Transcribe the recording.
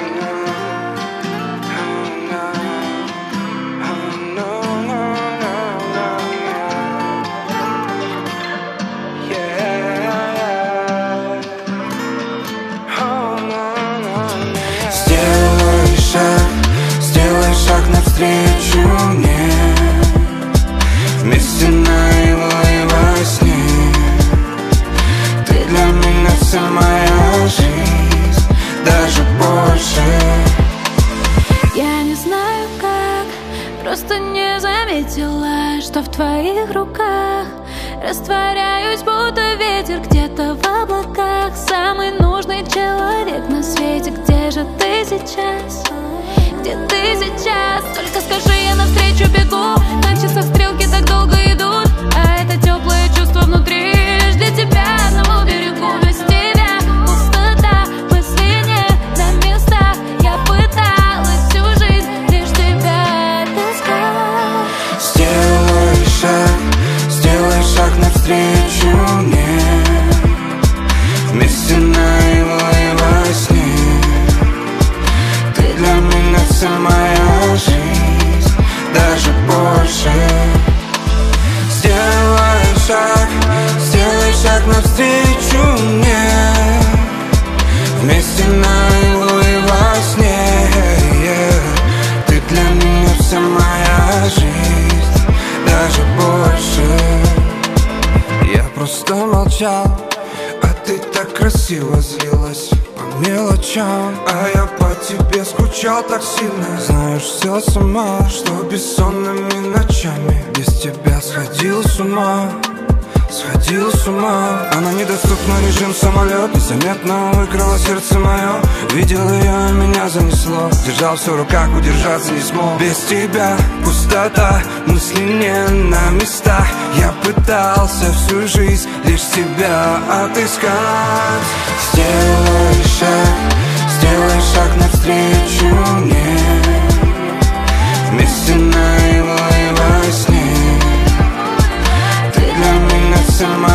Сделай шаг навстречу мне, вместе наяву и во сне. Ты для меня вся моя жизнь, даже больше. Я не знаю как, просто не заметила, что в твоих руках растворяюсь, будто ветер где-то в облаках. Самый нужный человек на свете, где же ты сейчас? Где ты сейчас? Только скажи, я навстречу бегу. На часах стрелки так долго идут, а это теплое чувство внутри лишь для тебя одного берегу. Без тебя пустота, мысли нет на местах. Я пыталась всю жизнь лишь тебя отыскать. Сделай шаг навстречу мне, вместе наяву и во сне. Ты для меня вся моя жизнь, даже больше. Сделай шаг навстречу мне, вместе наяву и во сне. Ты для меня вся моя жизнь, даже больше. Я просто молчал, а ты так красиво злилась по мелочам, а я по тебе скучал так сильно. Знаешь все сама, что бессонными ночами без тебя сходил с ума. Сходил с ума. Она недоступна, режим самолет, незаметно выкрала сердце мое. Видел ее, меня занесло. Держал все в руках, удержаться не смог. Без тебя пустота, мысли не на местах. Я пытался всю жизнь лишь тебя отыскать. Сделай шаг навстречу мне, вместе наяву и во сне. Ты для меня вся моя